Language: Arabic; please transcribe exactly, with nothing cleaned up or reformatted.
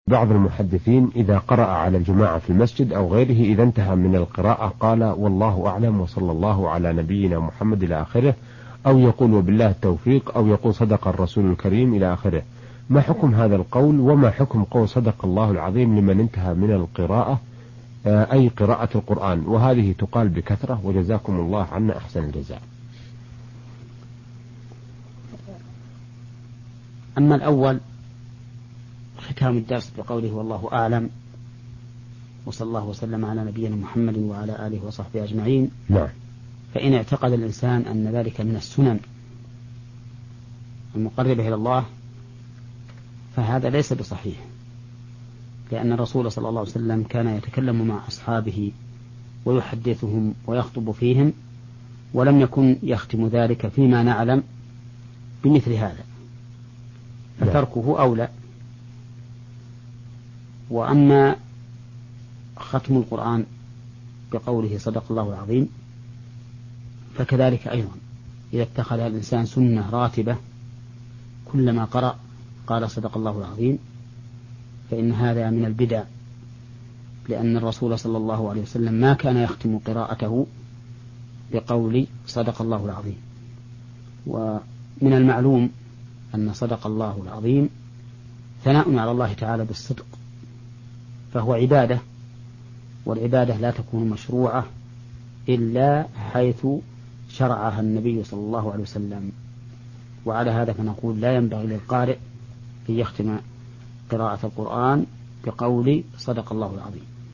بعض المحدثين إذا قرأ على الجماعة في المسجد أو غيره إذا انتهى من القراءة قال والله أعلم وصلى الله على نبينا محمد إلى آخره، أو يقول وبالله التوفيق، أو يقول صدق الرسول الكريم إلى آخره. ما حكم هذا القول، وما حكم قول صدق الله العظيم لمن انتهى من القراءة أي قراءة القرآن؟ وهذه تقال بكثرة، وجزاكم الله عنا أحسن الجزاء. أما الأول ختام الدرس بقوله والله أعلم وصلى الله وسلم على نبينا محمد وعلى آله وصحبه أجمعين، نعم. فإن اعتقد الإنسان أن ذلك من السنن المقربة إلى الله فهذا ليس بصحيح، لأن الرسول صلى الله عليه وسلم كان يتكلم مع أصحابه ويحدثهم ويخطب فيهم، ولم يكن يختم ذلك فيما نعلم بمثل هذا، فتركه أولى. وأما ختم القرآن بقوله صدق الله العظيم فكذلك أيضا إذا اتخذ الإنسان سنة راتبة كلما قرأ قال صدق الله العظيم فإن هذا من البدع، لأن الرسول صلى الله عليه وسلم ما كان يختم قراءته بقول صدق الله العظيم. ومن المعلوم أن صدق الله العظيم ثناء على الله تعالى بالصدق، فهو عبادة، والعبادة لا تكون مشروعة إلا حيث شرعها النبي صلى الله عليه وسلم. وعلى هذا فنقول لا ينبغي للقارئ أن يختم قراءة القرآن بقول صدق الله العظيم.